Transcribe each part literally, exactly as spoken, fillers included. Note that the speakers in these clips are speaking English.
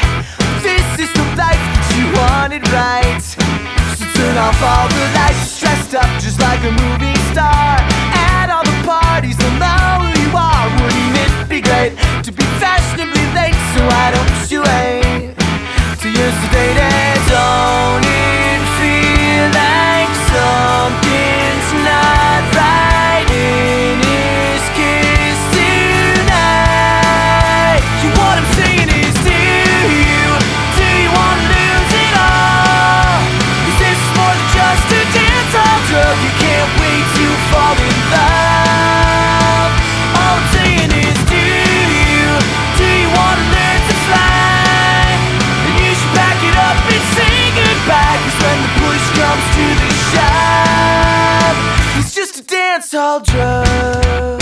This is the life that you wanted, right? So turn off all the lights, dressed up just like a movie star. At all the parties, they'll know who you are. Wouldn't it be great to be fashionably late? So why don't you wait till you're sedated? Don't it feel like something's not right in his kiss tonight? You, what I'm saying is, do you, do you want to lose it all? Is this more than just a dance hall drug? You can't wait to fall in love. All I'm saying is, do you, do you want to learn to fly? Then you should back it up and say goodbye, 'cause when the push comes to the shove, it's just a dance hall drug.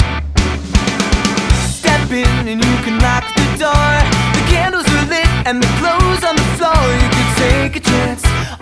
Step in and you can lock the door. The candles are lit and the clothes on the floor. You could take a chance